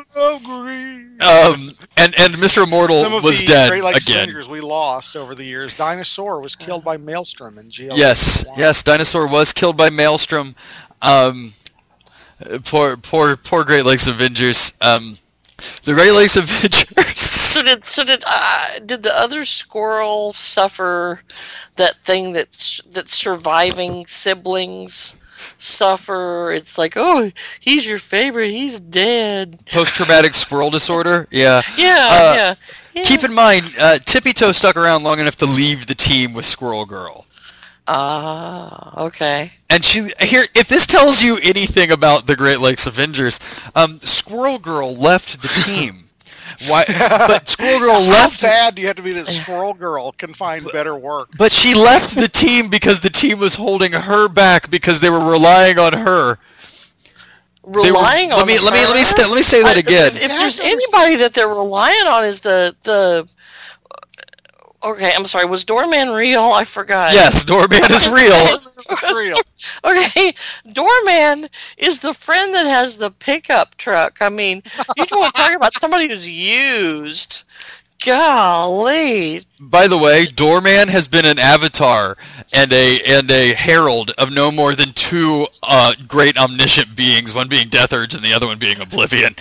And Mr. Immortal Some of was the dead Great Lakes again. Avengers we lost over the years. Dinosaur was killed by Maelstrom in GL. Yes, Dinosaur was killed by Maelstrom. Poor Great Lakes Avengers. The Great Lakes Avengers. So did the other squirrel suffer that thing that surviving siblings suffer? It's like, oh, he's your favorite, he's dead. Post-traumatic squirrel disorder? Yeah. Yeah. Keep in mind, Tippy Toe stuck around long enough to leave the team with Squirrel Girl. Okay. And if this tells you anything about the Great Lakes Avengers, Squirrel Girl left the team. Why? But Squirrel Girl left. How bad do you have to be that Squirrel Girl can find better work? But she left the team because the team was holding her back because they were relying on her. Relying on Let me her? say that again. If there's anybody that they're relying on is the okay, I'm sorry, was Doorman real? I forgot. Yes, Doorman is real. It's real. Okay, Doorman is the friend that has the pickup truck. I mean, you don't want to talk about somebody who's used. Golly. By the way, Doorman has been an avatar and a herald of no more than two great omniscient beings, one being Death Urge and the other one being Oblivion.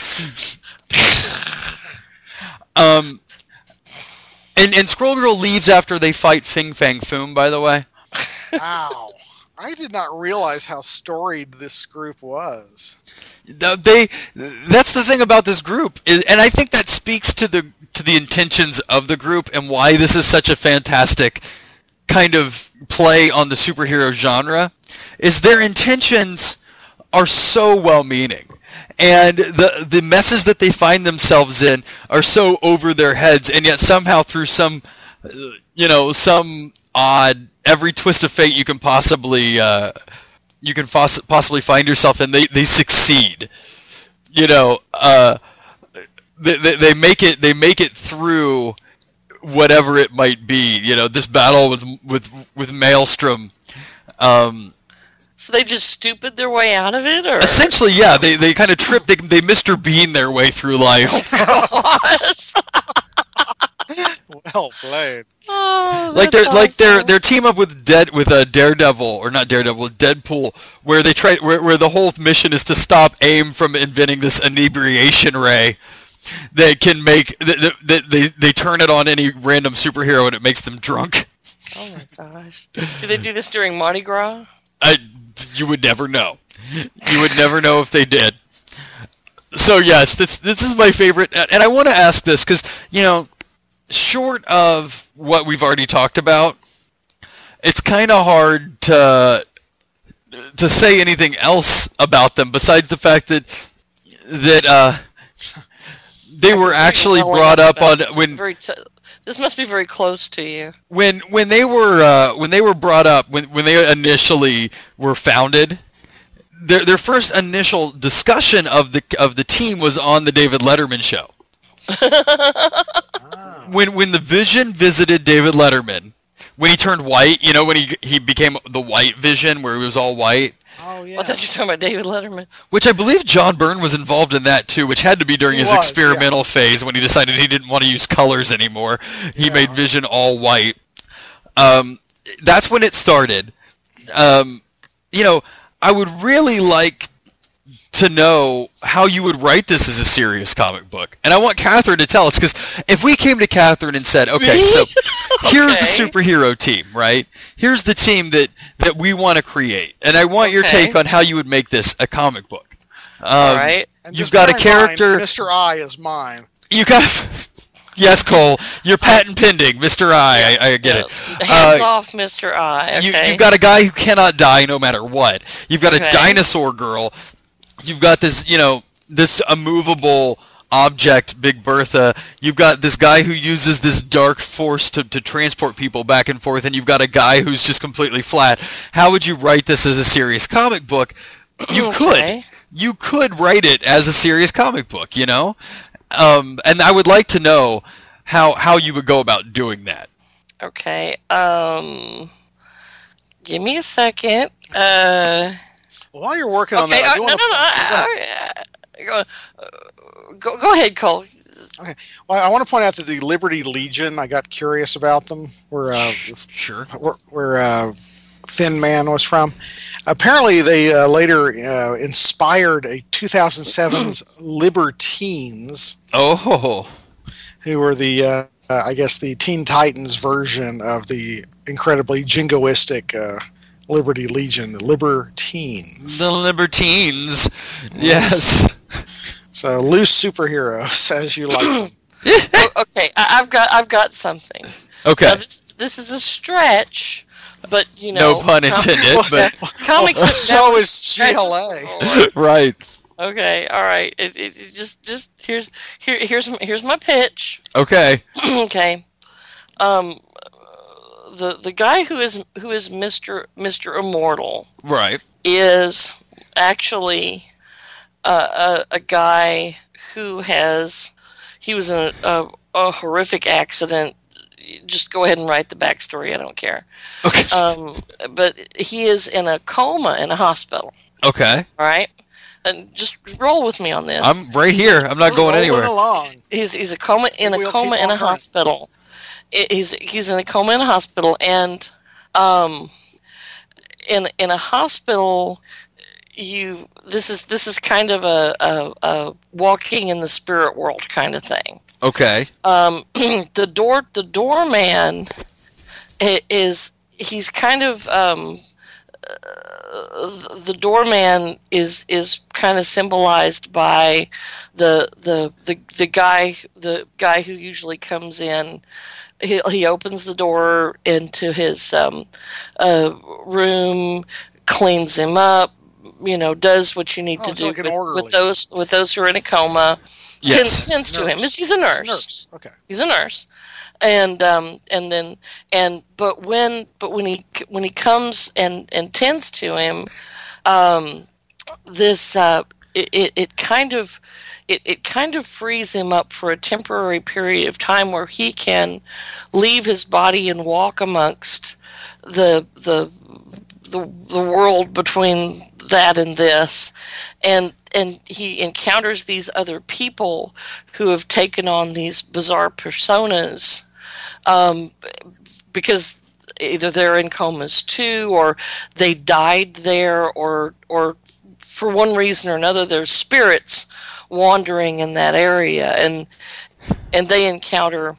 And Squirrel Girl leaves after they fight Fing Fang Foom, by the way. Wow. I did not realize how storied this group was. That's the thing about this group, and I think that speaks to the intentions of the group and why this is such a fantastic kind of play on the superhero genre, is their intentions are so well-meaning. And the messes that they find themselves in are so over their heads, and yet somehow through some odd, every twist of fate you can possibly find yourself in, they succeed. They make it through whatever it might be. This battle with Maelstrom. So they just stupid their way out of it, or Essentially, yeah. They kind of trip. They Mr. Bean their way through life. Well played. Oh, like that's awesome. their team up with Daredevil, or not Daredevil, Deadpool, where they where the whole mission is to stop AIM from inventing this inebriation ray that can make they turn it on any random superhero and it makes them drunk. Oh my gosh! Do they do this during Mardi Gras? You would never know. You would never know if they did. So yes, this is my favorite, and I want to ask this because short of what we've already talked about, it's kind of hard to say anything else about them besides the fact that they were actually brought up on when. This must be very close to you. When they were brought up, when they initially were founded, their first initial discussion of the team was on the David Letterman show. When the Vision visited David Letterman, when he turned white, when he became the White Vision, where he was all white. Oh yeah. I thought you were talking about David Letterman. Which I believe John Byrne was involved in that too, which had to be during his experimental phase when he decided he didn't want to use colors anymore. He made Vision all white. That's when it started. I would really like to know how you would write this as a serious comic book. And I want Catherine to tell us, because if we came to Catherine and said, okay, so here's the superhero team, right? Here's the team that we want to create. And I want your take on how you would make this a comic book. All right. And you've got a character. Mr. I is mine. You got... Yes, Cole, you're patent pending, Mr. I get it. Hands off, Mr. I. Okay. You've got a guy who cannot die no matter what. You've got a dinosaur girl you've got this, this immovable object, Big Bertha. You've got this guy who uses this dark force to transport people back and forth, and you've got a guy who's just completely flat. How would you write this as a serious comic book? You Okay. could. You could write it as a serious comic book, And I would like to know how you would go about doing that. Okay. Give me a second. While you're working on Okay. that, I do No, want Go ahead, Cole. Okay. Well, I want to point out that the Liberty Legion, I got curious about them, where Sure. Thin Man was from. Apparently, they later inspired a 2007's Libertines, Oh. who were the, I guess, the Teen Titans version of the incredibly jingoistic Liberty Legion, the Libertines. The Libertines. Yes. So loose superheroes, as you like them. Okay, I've got something. Okay. Now, this is a stretch, but No pun intended, but comics. have So never is stretched GLA. before. right. Okay, all right. It just here's my pitch. Okay. Okay. The guy who is Mr. Immortal Right. is actually a guy who he was in a horrific accident. Just go ahead and write the backstory. I don't care. Okay. But he is in a coma in a hospital. Okay. All right, and just roll with me on this. I'm right here. I'm not going Rolling anywhere. along. He's a coma in We'll a coma keep in on a going. hospital. He's in a coma in a hospital, and in a hospital, this is kind of a walking in the spirit world kind of thing. Okay. The doorman he's kind of the doorman is kind of symbolized by the guy who usually comes in. He opens the door into his room, cleans him up, does what you need to it's do like an orderly. with those who are in a coma. Yes. Tends to him. Nurse. He's a nurse. Okay. He's a nurse, but when he comes and tends to him, it kind of frees him up for a temporary period of time where he can leave his body and walk amongst the world between that and this, and he encounters these other people who have taken on these bizarre personas, because either they're in comas too, or they died there, or for one reason or another, there's spirits wandering in that area, and they encounter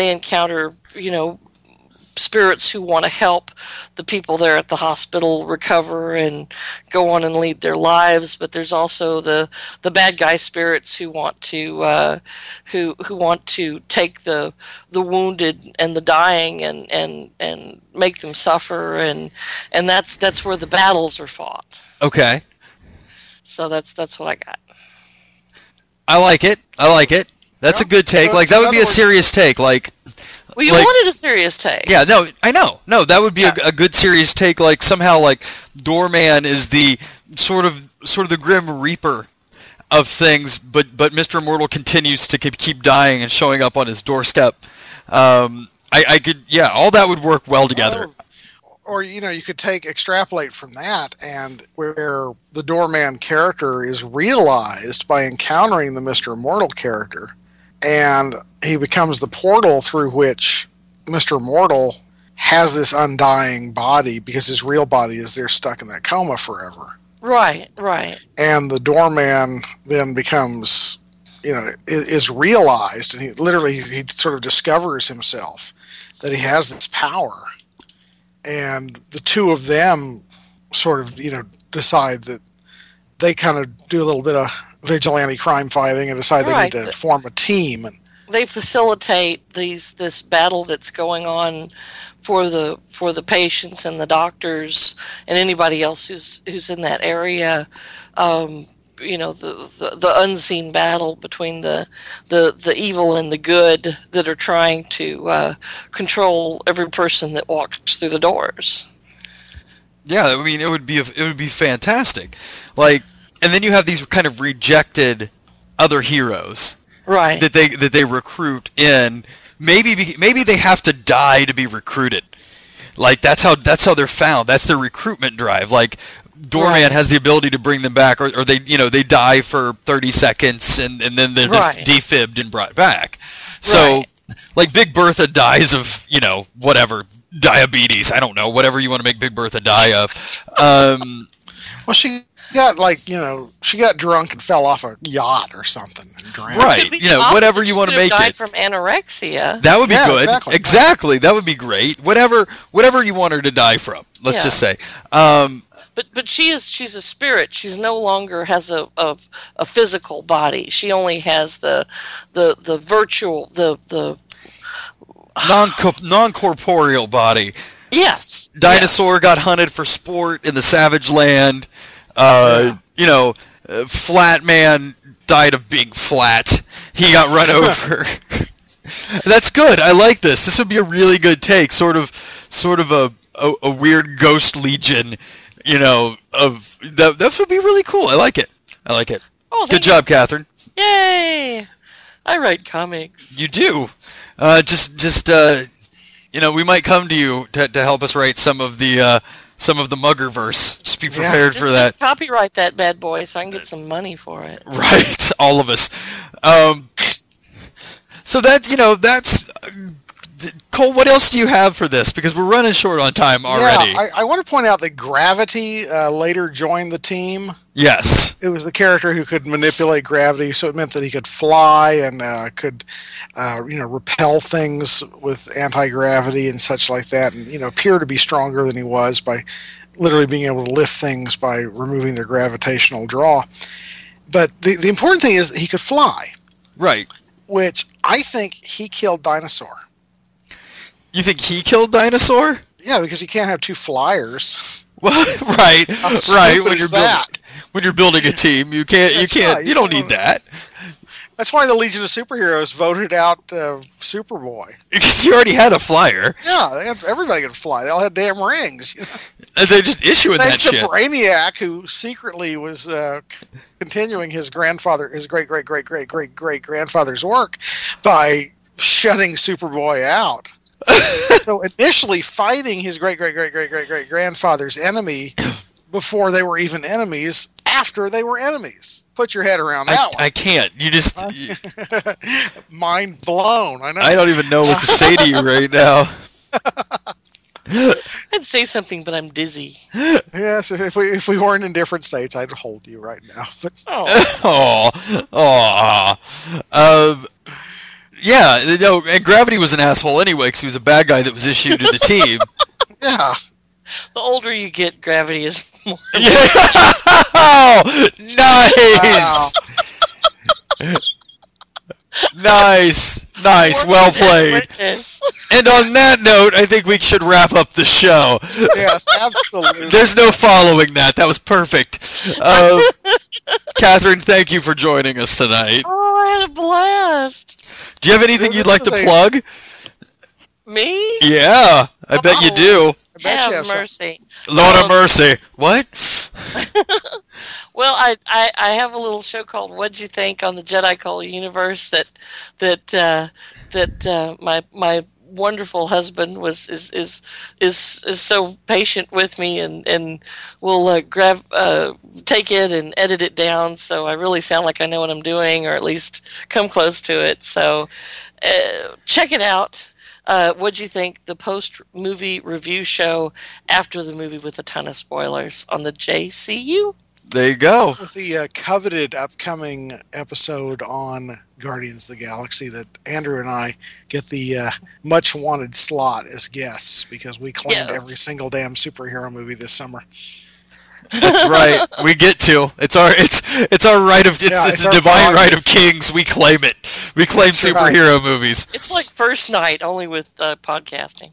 spirits who want to help the people there at the hospital recover and go on and lead their lives. But there's also the bad guy spirits who want to who want to take the wounded and the dying and make them suffer, and that's where the battles are fought. Okay. So that's what I got. I like it. That's a good take. So- Like so that in would be other a words- serious take. Like, Well, you Like- wanted a serious take. yeah, no, I know. No, that would be Yeah. a good serious take. Like somehow, like Doorman is the sort of the Grim Reaper of things, but Mr. Immortal continues to keep dying and showing up on his doorstep. I could, yeah, all that would work well together. Or you could extrapolate from that, and where the doorman character is realized by encountering the Mr. Immortal character, and he becomes the portal through which Mr. Immortal has this undying body, because his real body is there stuck in that coma forever. Right. And the doorman then becomes, is realized, and he sort of discovers himself that he has this power. And the two of them sort of, decide that they kind of do a little bit of vigilante crime fighting and decide they Right. need to form a team. And They facilitate this battle that's going on for the patients and the doctors and anybody else who's in that area, the unseen battle between the evil and the good that are trying to control every person that walks through the doors. Yeah, I mean, it would be fantastic. Like, and then you have these kind of rejected other heroes, right? That they recruit in. Maybe they have to die to be recruited. Like that's how they're found. That's their recruitment drive. Like Doorman has the ability to bring them back, or they they die for 30 seconds and then they're defibbed and brought back. So like Big Bertha dies of whatever, diabetes. I don't know, whatever you want to make Big Bertha die of. Well, she got she got drunk and fell off a yacht or something and drowned. Right. Whatever you want to make died it. From anorexia. That would be good. Exactly. That would be great. Whatever you want her to die from. Let's just say. But she's a spirit. She's no longer has a physical body. She only has the virtual the non-corporeal body. Yes. Dinosaur got hunted for sport in the Savage Land. Flat Man died of being flat. He got run over. That's good. I like this. This would be a really good take. Sort of a weird ghost legion. Of that would be really cool. I like it. Oh, good job, Catherine. Yay! I write comics. You do. We might come to you to help us write some of the Muggerverse. Just be prepared for that. Just copyright that bad boy so I can get some money for it. Right, all of us. So that's Cole. What else do you have for this? Because we're running short on time already. Yeah, I want to point out that Gravity later joined the team. Yes. It was the character who could manipulate gravity, so it meant that he could fly and could, repel things with anti-gravity and such like that, and appear to be stronger than he was by literally being able to lift things by removing their gravitational draw. But the important thing is that he could fly. Right. Which I think he killed Dinosaur. You think he killed Dinosaur? Yeah, because you can't have two flyers. Well, right. When you're building a team, you don't need that. That's why the Legion of Superheroes voted out Superboy. Because you already had a flyer. Yeah, everybody could fly. They all had damn rings. And they're just issuing that shit. Thanks to Brainiac, who secretly was continuing his great grandfather's work by shutting Superboy out. So initially fighting his great grandfather's enemy before they were even enemies, after they were enemies. Put your head around that one. I can't. You just mind blown. I know. I don't even know what to say to you right now. I'd say something, but I'm dizzy. Yes, if we weren't in different states, I'd hold you right now. But yeah, and Gravity was an asshole anyway because he was a bad guy that was issued to the team. Yeah. The older you get, Gravity is more. Yeah. Oh, nice. Wow. Nice. Well played. And on that note, I think we should wrap up the show. Yes, absolutely. There's no following that. That was perfect. Catherine, thank you for joining us tonight. Oh, I had a blast. Do you have anything you'd like to plug? Me? Yeah, I bet you do. Have mercy. Lord of mercy. What? Well, I have a little show called What'd You Think on the Jedi Call Universe that my wonderful husband is so patient with me and will take it and edit it down so I really sound like I know what I'm doing, or at least come close to it. So check it out. What'd you think? The post-movie review show after the movie with a ton of spoilers on the JCU. There you go. With the coveted upcoming episode on Guardians of the Galaxy that Andrew and I get the much-wanted slot as guests because we claimed every single damn superhero movie this summer. That's right. We get to. It's our right of. It's the divine right of kings. We claim it. We claim superhero movies. It's like first night, only with podcasting.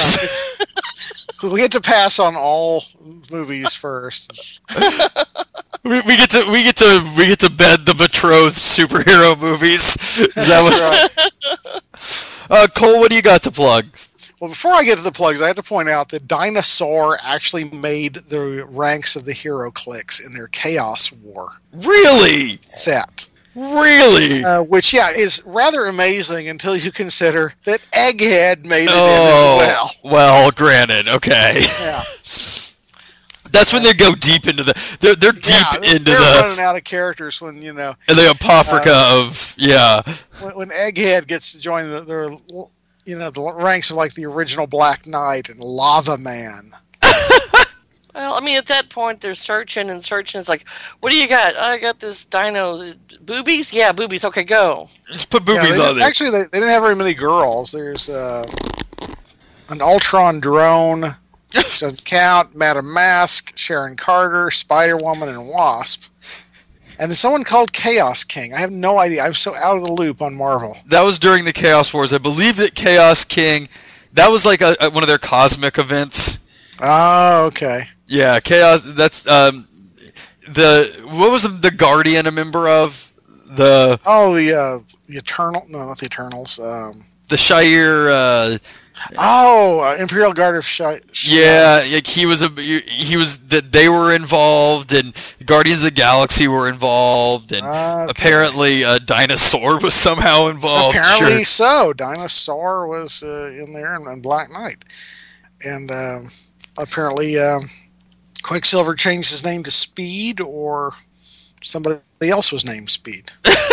We get to pass on all movies first. we get to bed the betrothed superhero movies. Is that what? Cole, what do you got to plug? Well, before I get to the plugs, I have to point out that Dinosaur actually made the ranks of the hero cliques in their Chaos War Really? set. Really? Which, is rather amazing until you consider that Egghead made it in as well. Well, granted, okay. Yeah. That's when they go deep into the. They're deep into they're running out of characters when the apocrypha of when Egghead gets to join the ranks of like the original Black Knight and Lava Man. Well, I mean, at that point, they're searching and searching. It's like, what do you got? I got this dino. Boobies? Yeah, boobies. Okay, go. Just put boobies on there. Actually, they didn't have very many girls. There's an Ultron drone, doesn't count, Madam Mask, Sharon Carter, Spider-Woman, and Wasp. And there's someone called Chaos King. I have no idea. I'm so out of the loop on Marvel. That was during the Chaos Wars. I believe that Chaos King, that was like one of their cosmic events. Oh, okay. Yeah, Chaos. That's what was the Guardian a member of? The Eternal. No, not the Eternals. The Shire. Imperial Guard of Shire. Yeah, like he was that they were involved, and Guardians of the Galaxy were involved, and apparently Dinosaur was somehow involved. Apparently so. Dinosaur was in there, and Black Knight, and apparently Quicksilver changed his name to Speed, or somebody else was named Speed.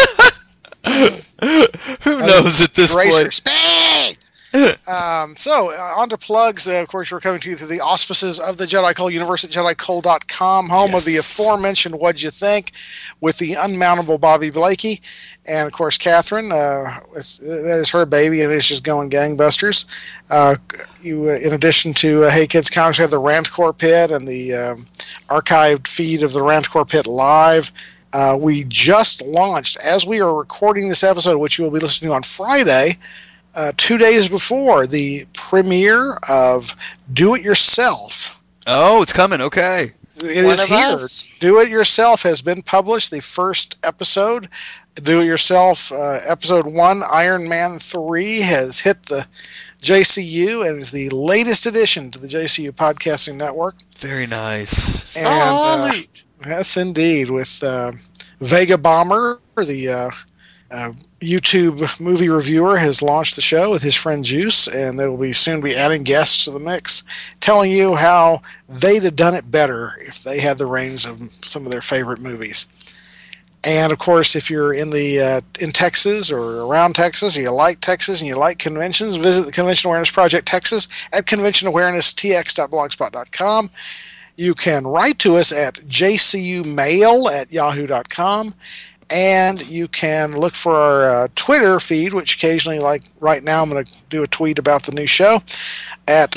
Who knows at this point? Speed! On to plugs. Of course, we're coming to you through the auspices of the Jedi Cole Universe at JediCole.com, home of the aforementioned What'd You Think with the unmountable Bobby Blakey. And, of course, Catherine, that is her baby, and it's just going gangbusters. In addition to Hey Kids Comics, we have the Rantcore Pit and the archived feed of the Rantcore Pit Live. We just launched, as we are recording this episode, which you will be listening to on Friday, 2 days before the premiere of Do It Yourself. Oh, it's coming. Okay. It is here. Do It Yourself has been published. The first episode, Do It Yourself, episode 1, Iron Man 3, has hit the JCU and is the latest addition to the JCU Podcasting Network. Very nice. And, yes, indeed. With Vega Bomber, the YouTube movie reviewer, has launched the show with his friend Juice, and they will soon be adding guests to the mix, telling you how they'd have done it better if they had the reins of some of their favorite movies. And of course, if you're in Texas or around Texas, or you like Texas and you like conventions, visit the Convention Awareness Project Texas at conventionawareness.tx.blogspot.com. You can write to us at jcumail@yahoo.com. And you can look for our Twitter feed, which occasionally, like right now, I'm going to do a tweet about the new show at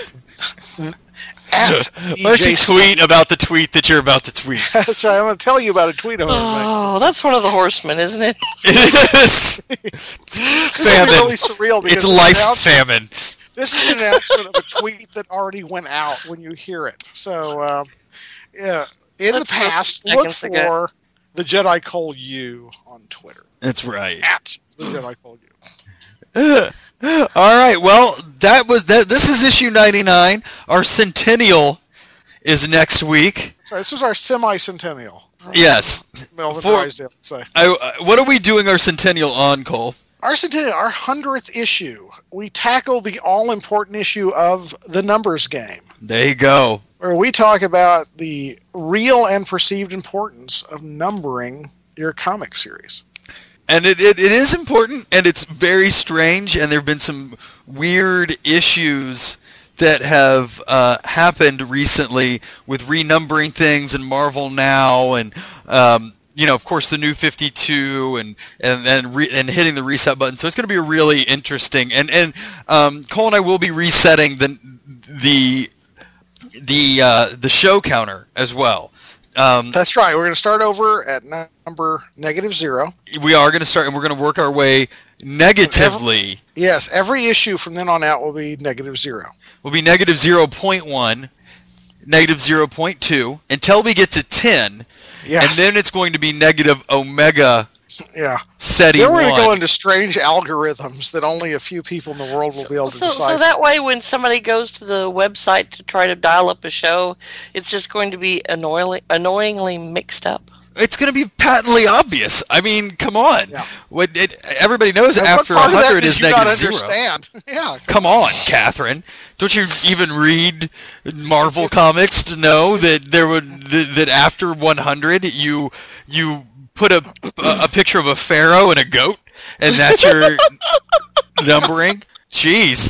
Why don't you tweet about the tweet that you're about to tweet? That's right. I'm going to tell you about a tweet I'm going to make. Oh, that's one of the horsemen, isn't it? It is. This is really surreal. It's life famine. This is an announcement of a tweet that already went out when you hear it. So, in the past, look for the Jedi Cole U on Twitter. That's right. At the Jedi Cole U. All right. Well, this is issue 99. Our centennial is next week. Sorry, this is our semi-centennial. Yes. Melvin Drysdale would say. What are we doing our centennial on, Cole? Our centennial, our 100th issue. We tackle the all-important issue of The Numbers Game. There you go. Where we talk about the real and perceived importance of numbering your comic series. And it is important, and it's very strange, and there have been some weird issues that have happened recently with renumbering things and Marvel Now, and of course the New 52, and hitting the reset button. So it's going to be really interesting. And Cole and I will be resetting the show counter as well. That's right. We're going to start over at number -0. We are going to start, and we're going to work our way negatively. Every issue from then on out will be -0. Will be -0.1. negative 0.2 until we get to 10, Yes. and then it's going to be negative omega Yeah. SETI Then we're going 1. to go into strange algorithms that only a few people in the world will be able to decipher. So that way, when somebody goes to the website to try to dial up a show, it's just going to be annoyingly mixed up. It's going to be patently obvious. I mean, come on. Yeah. Everybody knows And after what part of that 100 did is you not negative 0. understand? Yeah. Come on, Catherine. Don't you even read Marvel comics to know that after 100 you put a picture of a pharaoh and a goat, and that's your numbering? Jeez.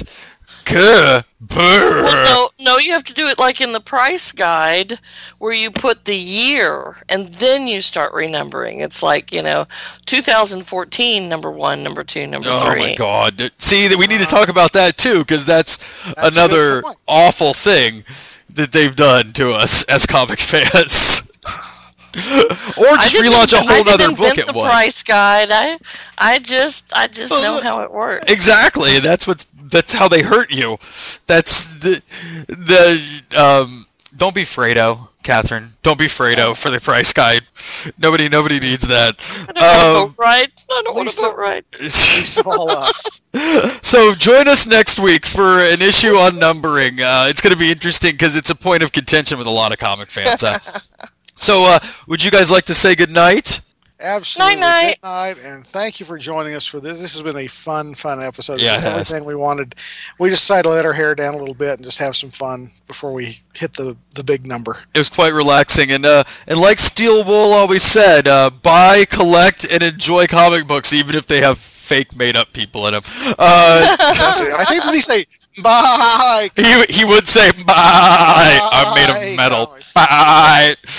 Well, no, you have to do it like in the price guide, where you put the year and then you start renumbering. It's like 2014, number 1, number 2, number 3. Oh my God! See, we need to talk about that too, because that's a another good point. awful thing that they've done to us as comic fans. Or just relaunch a whole other book at at the once. price guide. I just know how it works. Exactly. That's how they hurt you. That's the don't be Fredo, Catherine. Don't be Fredo for the price guide. Nobody needs that. I don't want to vote right. I don't want to vote right. Least of all us. So join us next week for an issue on numbering. It's going to be interesting because it's a point of contention with a lot of comic fans. So would you guys like to say good night? Absolutely. Night-night. Good night, and thank you for joining us for this. This has been a fun episode. Yeah, This is it has. everything we wanted. We decided to let our hair down a little bit and just have some fun before we hit the big number. It was quite relaxing, and like Steel Wool always said, buy, collect, and enjoy comic books, even if they have fake made-up people in them. I think when he say bye, He would say bye. I'm made of metal. comics. Bye.